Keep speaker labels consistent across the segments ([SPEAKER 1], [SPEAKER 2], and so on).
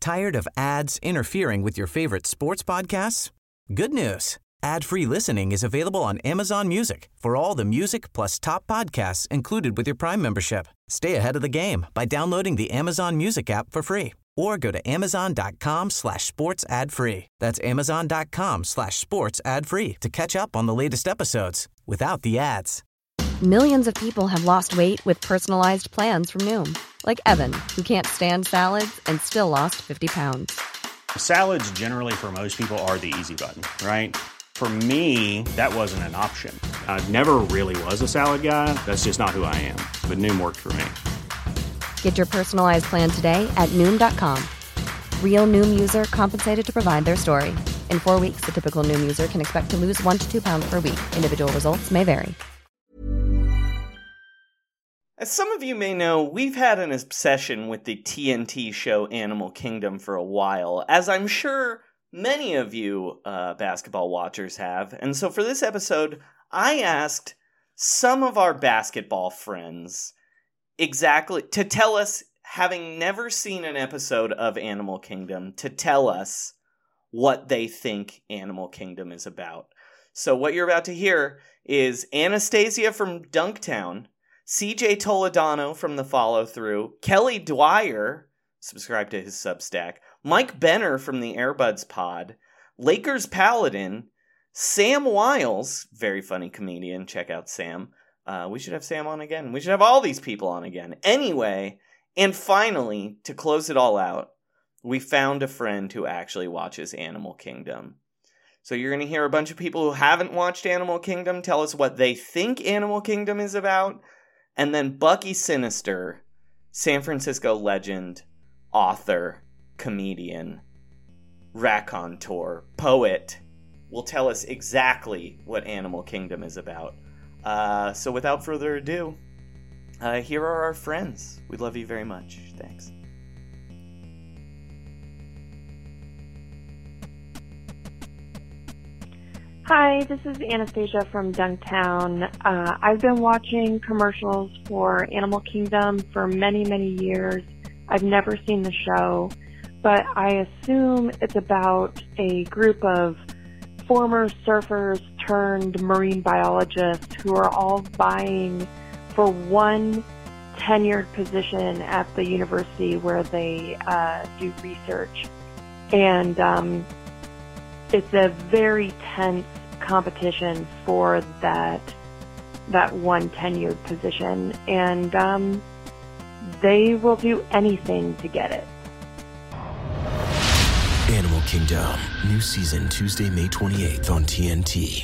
[SPEAKER 1] Tired of ads interfering with your favorite sports podcasts? Good news. Ad-free listening is available on Amazon Music for all the music plus top podcasts included with your Prime membership. Stay ahead of the game by downloading the Amazon Music app for free or go to amazon.com/sports ad free. That's amazon.com/sports ad free to catch up on the latest episodes without the ads.
[SPEAKER 2] Millions of people have lost weight with personalized plans from Noom. Like Evan, who can't stand salads and still lost 50 pounds.
[SPEAKER 3] Salads generally for most people are the easy button, right? For me, that wasn't an option. I never really was a salad guy. That's just not who I am. But Noom worked for me.
[SPEAKER 2] Get your personalized plan today at Noom.com. Real Noom user compensated to provide their story. In 4 weeks, the typical Noom user can expect to lose 1 to 2 pounds per week. Individual results may vary.
[SPEAKER 4] As some of you may know, we've had an obsession with the TNT show Animal Kingdom for a while, as I'm sure many of you basketball watchers have. And so for this episode, I asked some of our basketball friends exactly to tell us, having never seen an episode of Animal Kingdom, to tell us what they think Animal Kingdom is about. So what you're about to hear is Anastasia from Dunktown, CJ Toledano from The Follow Through, Kelly Dwyer, subscribe to his Substack, Mike Benner from the Airbuds Pod, Lakers Paladin, Sam Wiles, very funny comedian, check out Sam. We should have Sam on again. We should have all these people on again. Anyway, and finally, to close it all out, we found a friend who actually watches Animal Kingdom. So you're going to hear a bunch of people who haven't watched Animal Kingdom tell us what they think Animal Kingdom is about. And then Bucky Sinister, San Francisco legend, author, comedian, raconteur, poet, will tell us exactly what Animal Kingdom is about. So without further ado, here are our friends. We love you very much. Thanks.
[SPEAKER 5] Hi, this is Anastasia from Dunktown. I've been watching commercials for Animal Kingdom for many, many years. I've never seen the show, but I assume it's about a group of former surfers turned marine biologists who are all vying for one tenured position at the university where they do research. And it's a very tense competition for that one tenured position, and they will do anything to get it.
[SPEAKER 6] Animal Kingdom, new season Tuesday, May 28th on TNT.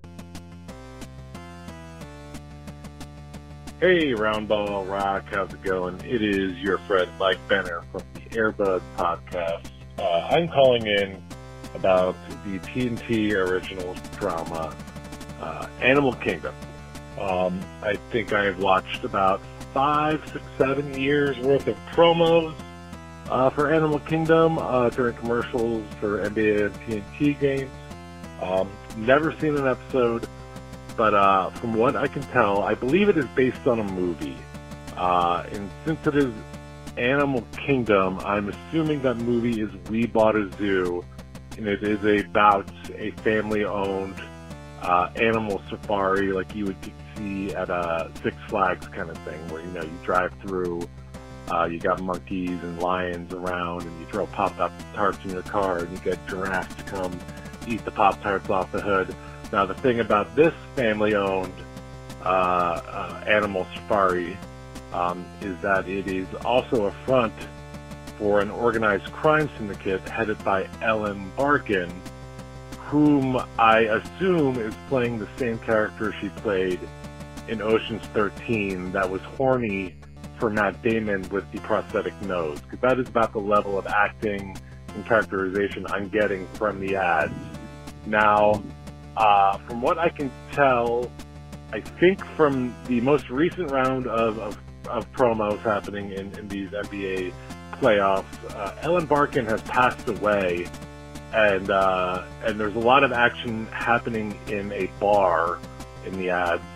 [SPEAKER 7] Hey, Roundball Rock, how's it going? It is your friend Mike Benner from the Airbuds Podcast. I'm calling in about the TNT original drama, Animal Kingdom. I think I've watched about 5, 6, 7 years worth of promos for Animal Kingdom during commercials for NBA and TNT games. Never seen an episode, but from what I can tell, I believe it is based on a movie. And since it is Animal Kingdom, I'm assuming that movie is We Bought a Zoo, and it is about a family-owned animal safari like you would see at a Six Flags kind of thing, where, you drive through, you got monkeys and lions around, and you throw Pop-Tarts in your car, and you get giraffes to come eat the Pop-Tarts off the hood. Now, the thing about this family-owned animal safari is that it is also a front for an organized crime syndicate headed by Ellen Barkin, whom I assume is playing the same character she played in Ocean's 13 that was horny for Matt Damon with the prosthetic nose. Because that is about the level of acting and characterization I'm getting from the ads. Now, from what I can tell, I think from the most recent round of promos happening in these NBA playoffs, Ellen Barkin has passed away, and there's a lot of action happening in a bar in the ads.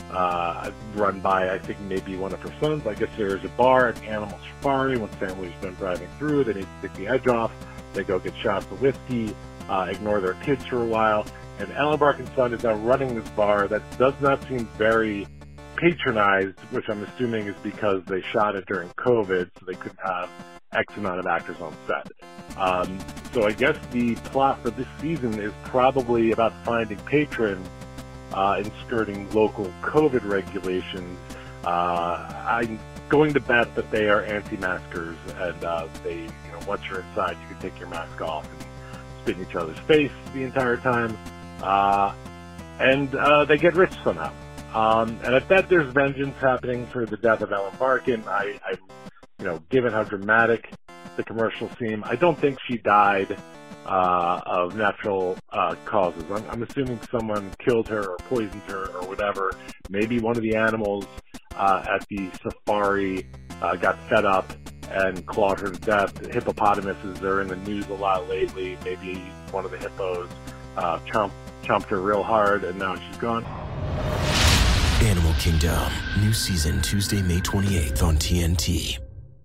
[SPEAKER 7] run by, I think, maybe one of her sons. I guess there's a bar at Animal Safari. When family's been driving through, they need to take the edge off. They go get shots of whiskey, ignore their kids for a while. And Ellen Barkin's son is now running this bar that does not seem very patronized, which I'm assuming is because they shot it during COVID, so they couldn't have X amount of actors on set. So I guess the plot for this season is probably about finding patrons and skirting local COVID regulations. I'm going to bet that they are anti-maskers, and they, once you're inside, you can take your mask off and spit in each other's face the entire time. And they get rich somehow. And I bet there's vengeance happening for the death of Ellen Barkin. Given how dramatic the commercials seem, I don't think she died of natural causes. I'm assuming someone killed her or poisoned her or whatever. Maybe one of the animals at the safari got fed up and clawed her to death. Hippopotamuses are in the news a lot lately. Maybe one of the hippos chomped her real hard, and now she's gone.
[SPEAKER 6] Animal Kingdom. New season Tuesday, May 28th on TNT.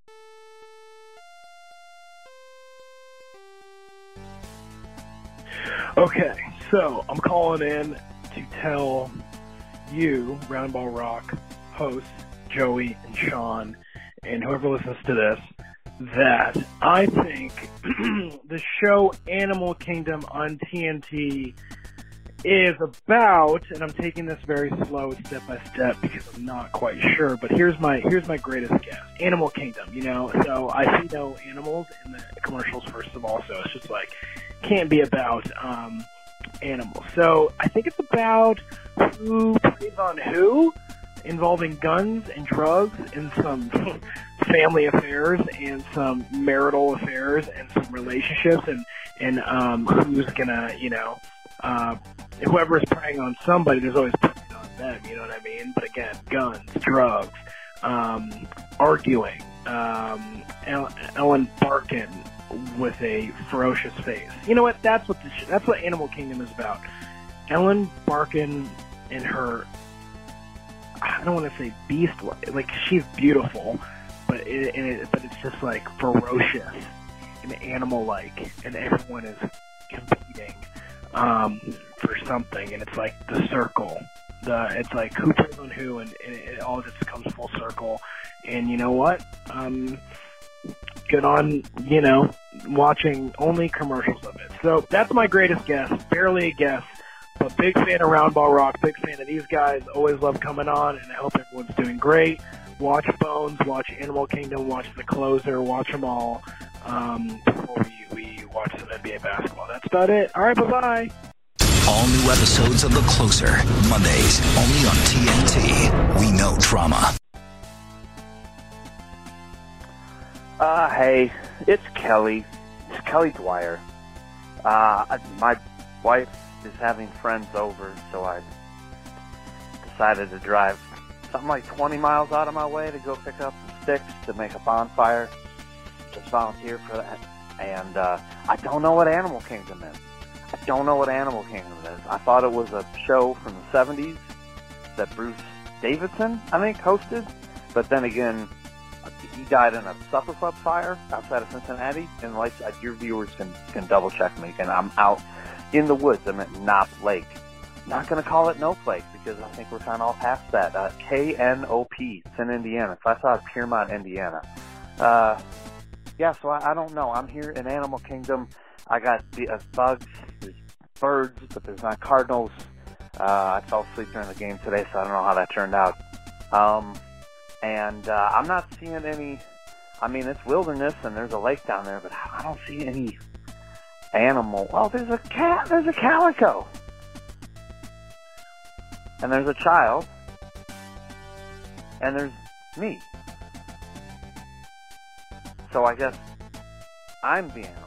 [SPEAKER 8] Okay, so I'm calling in to tell you, Roundball Rock hosts, Joey and Sean, and whoever listens to this, that I think the show Animal Kingdom on TNT is about, and I'm taking this very slow, step by step, because I'm not quite sure, but here's my greatest guess. Animal Kingdom, so I see no animals in the commercials, first of all, so it's just like, can't be about animals. So I think it's about who plays on who, involving guns and drugs and some family affairs and some marital affairs and some relationships and who's gonna, whoever is preying on somebody, there's always preying on them, you know what I mean? But again, guns, drugs, arguing, Ellen Barkin with a ferocious face. You know what? That's what Animal Kingdom is about. Ellen Barkin and her, I don't want to say beast, like she's beautiful, but it's just like ferocious and animal-like, and everyone is competing for something, and it's like the circle. It's like who plays on who, and it all just comes full circle. And you know what? Good on, watching only commercials of it. So that's my greatest guess. Barely a guess, but big fan of Roundball Rock, big fan of these guys. Always love coming on, and I hope everyone's doing great. Watch Bones, watch Animal Kingdom, watch The Closer, watch them all before we watch some NBA basketball. That's about it. All right, bye-bye.
[SPEAKER 9] All new episodes of The Closer, Mondays, only on TNT. We know drama.
[SPEAKER 10] Hey, it's Kelly. It's Kelly Dwyer. My wife is having friends over, so I decided to drive something like 20 miles out of my way to go pick up some sticks to make a bonfire. Just volunteer for that. And I don't know what Animal Kingdom is. I thought it was a show from the 70s that Bruce Davidson, I think, hosted. But then again, he died in a supper club fire outside of Cincinnati. And like your viewers can double check me. And I'm out in the woods. I'm at Knob Lake. Not going to call it Knob Lake because I think we're kind of all past that. K-N-O-P. It's in Indiana. So I saw it Piermont, Indiana. Yeah, so I don't know. I'm here in Animal Kingdom. I got bugs, there's birds, but there's not cardinals. I fell asleep during the game today, so I don't know how that turned out. And I'm not seeing any, I mean, it's wilderness and there's a lake down there, but I don't see any animal. Well, there's a cat, there's a calico. And there's a child. And there's me. So I guess I'm the animal.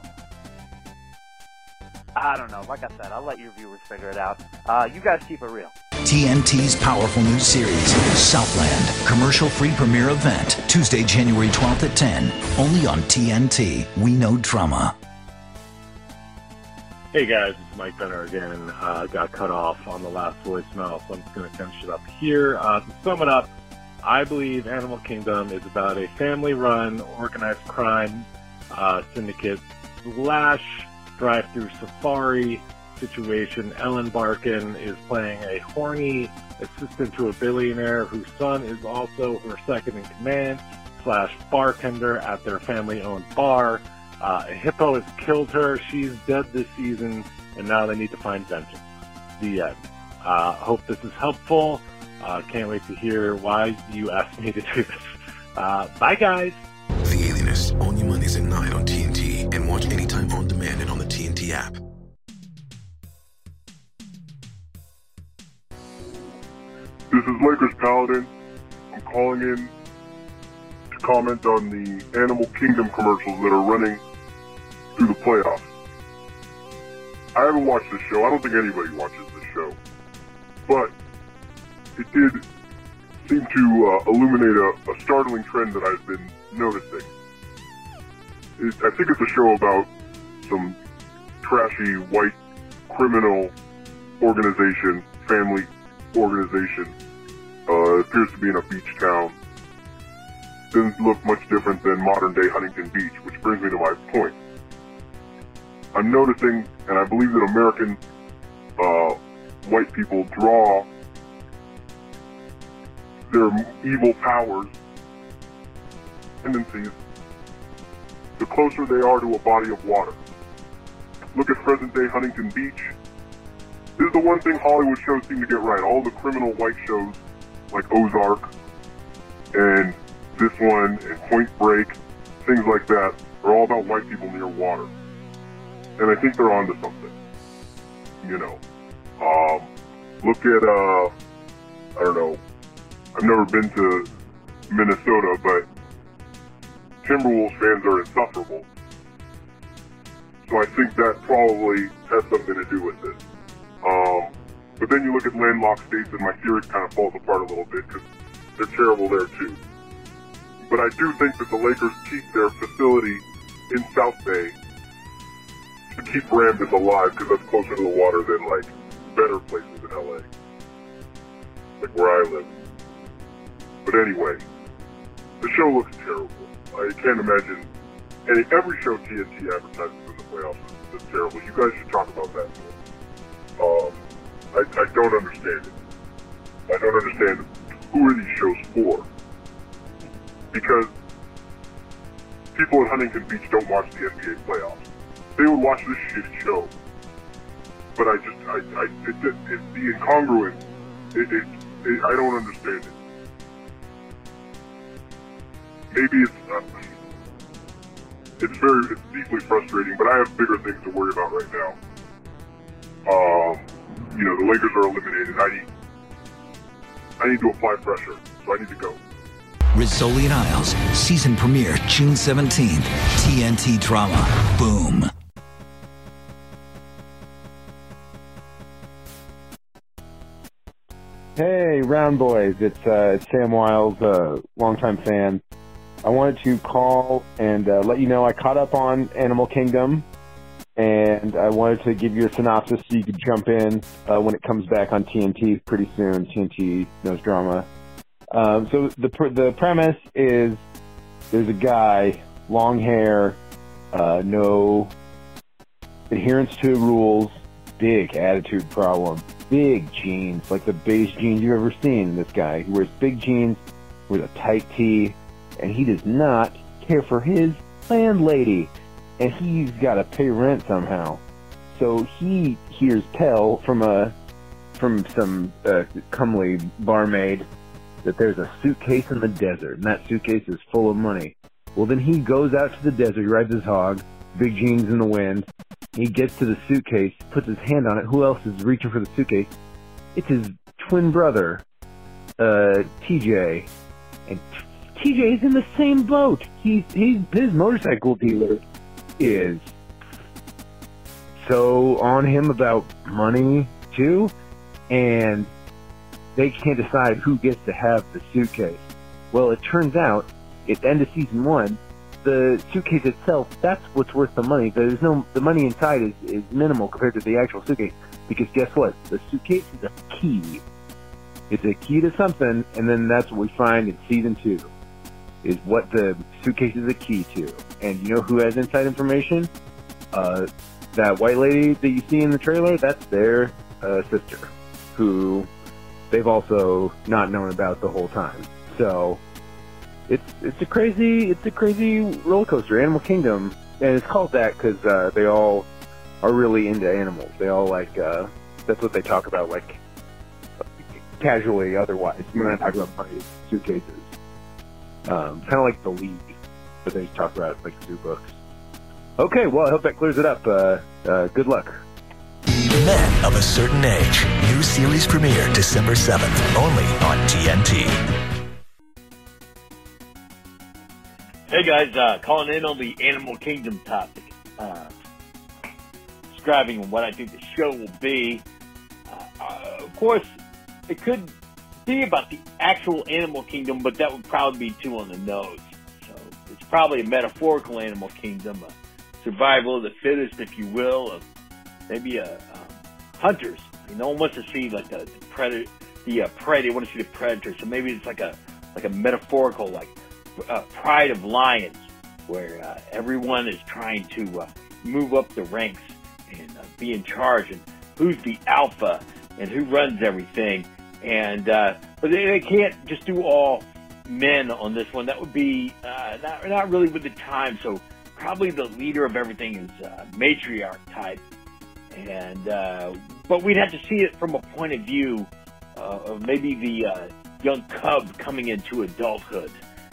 [SPEAKER 10] I don't know. Like I said, I'll let your viewers figure it out. You guys keep it real.
[SPEAKER 9] TNT's powerful new series, Southland, commercial-free premiere event, Tuesday, January 12th at 10, only on TNT. We know drama.
[SPEAKER 7] Hey guys, it's Mike Benner again. Got cut off on the last voicemail, so I'm just going to finish it up here. To sum it up, I believe Animal Kingdom is about a family-run organized crime syndicate / drive-through safari situation. Ellen Barkin is playing a horny assistant to a billionaire whose son is also her second in command / bartender at their family-owned bar. A hippo has killed her. She's dead this season, and now they need to find vengeance. The end. Hope this is helpful. Can't wait to hear why you asked me to do this. Bye, guys.
[SPEAKER 6] The Alienist, only Mondays at 9 on TNT, and watch anytime on demand and on the TNT app.
[SPEAKER 11] This is Lakers Paladin. I'm calling in to comment on the Animal Kingdom commercials that are running through the playoffs. I haven't watched this show. I don't think anybody watches this show. But it did seem to illuminate a startling trend that I've been noticing. I think it's a show about some trashy white criminal organization, family organization. It appears to be in a beach town. Doesn't look much different than modern day Huntington Beach, which brings me to my point. I'm noticing, and I believe that American white people draw their evil powers, tendencies, the closer they are to a body of water. Look at present-day Huntington Beach. This is the one thing Hollywood shows seem to get right. All the criminal white shows, like Ozark, and this one, and Point Break, things like that, are all about white people near water. And I think they're onto something. You know. Look at, I don't know, I've never been to Minnesota, but Timberwolves fans are insufferable. So I think that probably has something to do with it. But then you look at landlocked states and my theory kind of falls apart a little bit because they're terrible there too. But I do think that the Lakers keep their facility in South Bay to keep Ramdas alive because that's closer to the water than like better places in LA. Like where I live. But anyway, the show looks terrible. I can't imagine every show TNT advertises in the playoffs is terrible. You guys should talk about that more. I don't understand it. I don't understand who are these shows for. Because people in Huntington Beach don't watch the NBA playoffs. They would watch this shitty show. But it's the incongruence. I don't understand it. Maybe it's deeply frustrating, but I have bigger things to worry about right now. The Lakers are eliminated. I need to apply pressure, so I need to go.
[SPEAKER 9] Rizzoli and Isles, season premiere June 17th. TNT drama. Boom.
[SPEAKER 12] Hey, Round Boys. It's Sam Wiles, longtime fan. I wanted to call and let you know I caught up on Animal Kingdom, and I wanted to give you a synopsis so you could jump in when it comes back on TNT pretty soon. TNT knows drama. So the premise is there's a guy, long hair, no adherence to rules, big attitude problem, big jeans, like the biggest jeans you've ever seen. This guy, he wears big jeans, wears a tight tee, and he does not care for his landlady, and he's got to pay rent somehow. So he hears tell from some comely barmaid that there's a suitcase in the desert, and that suitcase is full of money. Well, then he goes out to the desert, he rides his hog, big jeans in the wind. He gets to the suitcase, puts his hand on it. Who else is reaching for the suitcase? It's his twin brother, TJ. And TJ is in the same boat. His motorcycle dealer is so on him about money too, and they can't decide who gets to have the suitcase. Well, it turns out, at the end of season 1, the suitcase itself, that's what's worth the money. The money inside is minimal compared to the actual suitcase. Because guess what? The suitcase is a key. It's a key to something, and then that's what we find in season 2, is what the suitcase is a key to. And you know who has inside information? That white lady that you see in the trailer, that's their sister, who they've also not known about the whole time. So it's a crazy roller coaster, Animal Kingdom, and it's called that because they all are really into animals. They all that's what they talk about, like casually. Otherwise, we're not talking about money, suitcases. Kind of like The League, but they talk about like zoo books. Okay, well, I hope that clears it up. Good luck.
[SPEAKER 6] Men of a Certain Age. New series premiere December 7th, only on TNT.
[SPEAKER 13] Hey guys, calling in on the Animal Kingdom topic. Describing what I think the show will be. Of course, it could be about the actual Animal Kingdom, but that would probably be too on the nose. So it's probably a metaphorical Animal Kingdom, a survival of the fittest, if you will, of maybe hunters. No one wants to see like the predator. They want to see the predator. So maybe it's like a metaphorical pride of lions, where everyone is trying to move up the ranks and be in charge, and who's the alpha and who runs everything. And but they can't just do all men on this one. That would be not really with the time. So probably the leader of everything is matriarch type. And but we'd have to see it from a point of view of maybe the young cub coming into adulthood.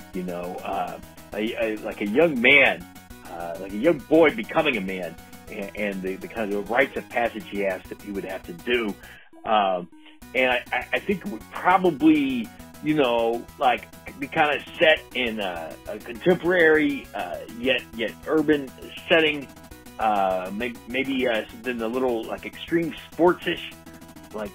[SPEAKER 13] Like a young man, like a young boy becoming a man, and the kind of rites of passage he would have to do. And I think it would probably, be kind of set in a contemporary yet urban setting. Maybe something a little like extreme sportsish, like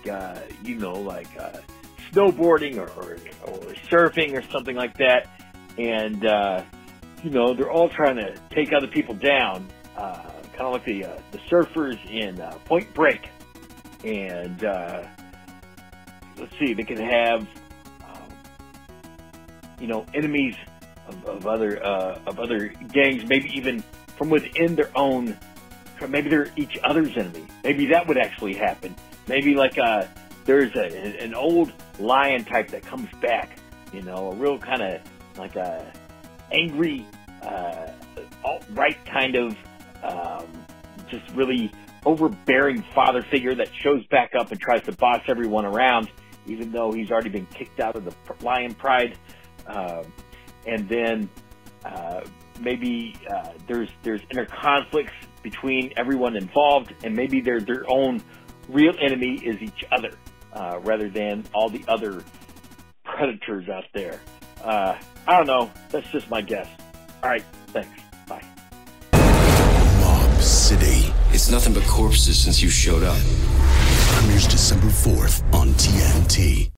[SPEAKER 13] snowboarding or surfing or something like that. And they're all trying to take other people down, kind of like the surfers in Point Break. And let's see, they can have enemies of other gangs, maybe even from within their own. Maybe they're each other's enemy. Maybe that would actually happen. Maybe there's an old lion type that comes back, a real kind of like a angry, alt-right kind of, just really overbearing father figure that shows back up and tries to boss everyone around, even though he's already been kicked out of the lion pride. And then maybe there's inner conflicts between everyone involved, and maybe their own real enemy is each other, rather than all the other predators out there. I don't know. That's just my guess. All right. Thanks. Bye.
[SPEAKER 6] Mob City.
[SPEAKER 14] It's nothing but corpses since you showed up.
[SPEAKER 6] Premieres December 4th on TNT.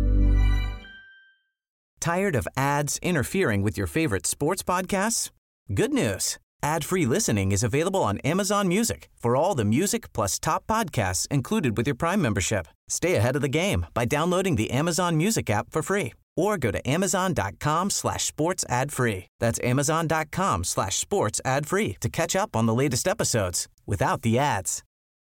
[SPEAKER 1] Tired of ads interfering with your favorite sports podcasts? Good news. Ad-free listening is available on Amazon Music for all the music plus top podcasts included with your Prime membership. Stay ahead of the game by downloading the Amazon Music app for free or go to amazon.com/sports ad free. That's amazon.com/sports ad free to catch up on the latest episodes without the ads.